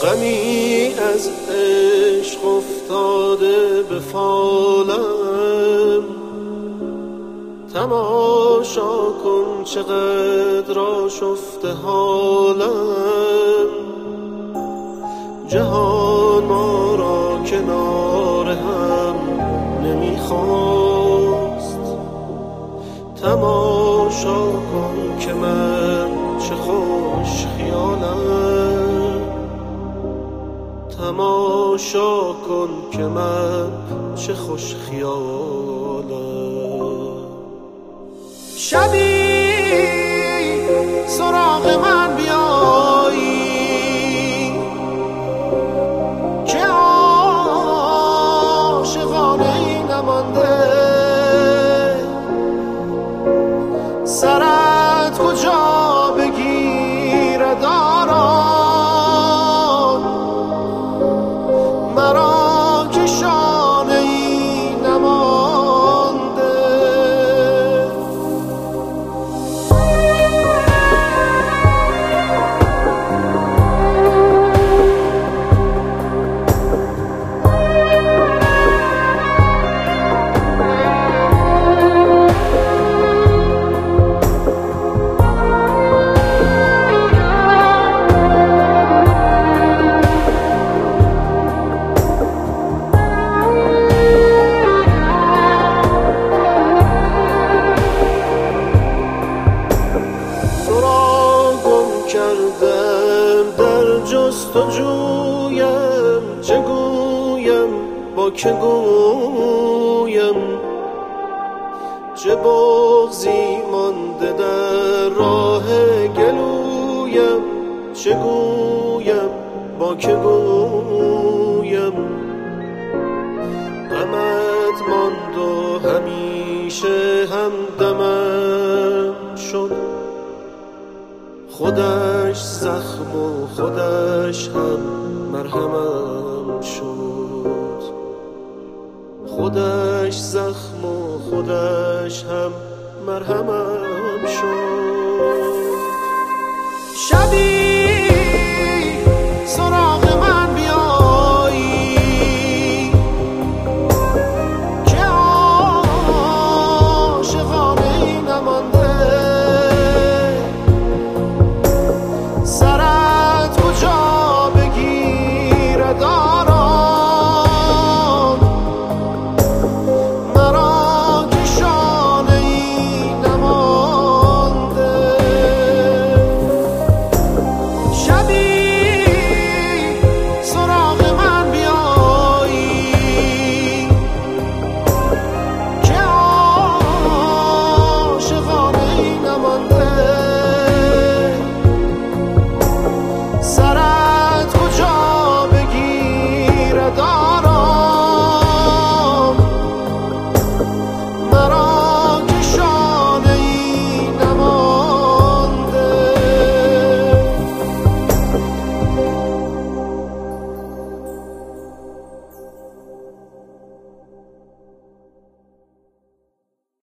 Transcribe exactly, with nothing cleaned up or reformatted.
غمی از عشق افتاده به فالم، تماشا کن چقدر آشفته حالم. جهان ما را کنار هم نمیخواست، تماشا کن که من چه خوش خیالم. تماشا کن که من چه خوش خیالم. شبی سراغ من بیایی که عاشقانه ای نمانده، سرت کجا بگیرد آرام، مرا که شانه ای نمانده. کردم در جستجویم، چه گویم با که گویم، چه بغضی مانده در راه گلویم، چه گویم با که گویم. غمت ماند و همیشه همدمم شد، خودش زخم و خودش هم مرهمم شد، خودش زخم و خودش هم مرهمم شد. شبی